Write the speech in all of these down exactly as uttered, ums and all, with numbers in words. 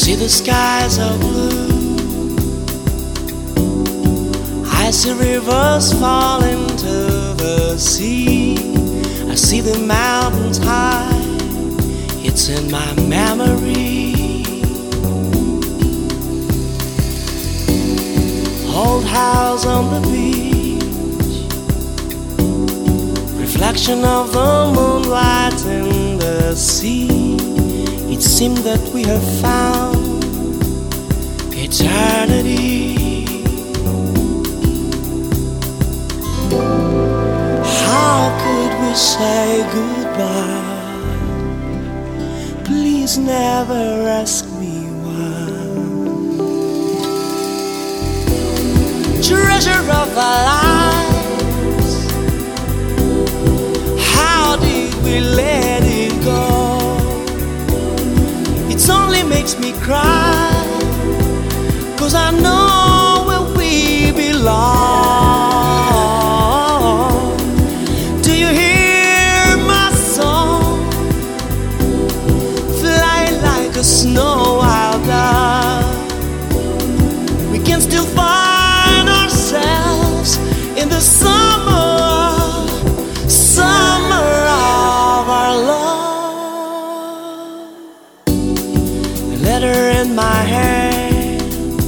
see the skies are blue, I see rivers fall into the sea, I see the mountains high, it's in my memory. Old house on the beach, reflection of the moonlight in the sea. It seemed that we have found eternity. How could we say goodbye? Please never ask me why. Treasure of our lives, how did we let it go? It only makes me cry, 'cause I know where we belong. Do you hear my song? Fly like a snow wild dove. We can still find ourselves in the summer, summer of our love. A letter in my hand,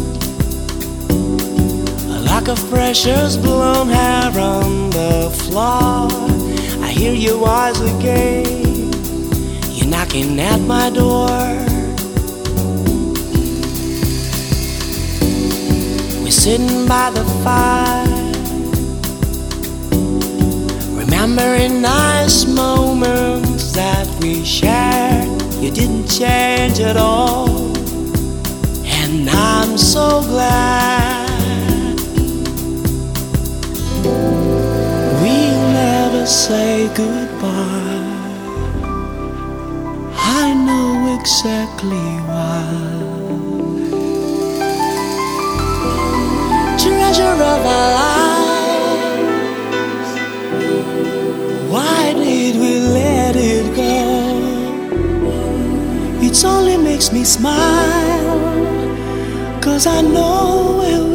a lock of precious blown hair on the floor. I hear your voice again, you're knocking at my door. We're sitting by the fire, remembering nice moments that we shared. You didn't change at all, and I'm so glad. We'll never say goodbye, I know exactly why. Treasure of our lives, why did we let it go? It only makes me smile, 'cause I know it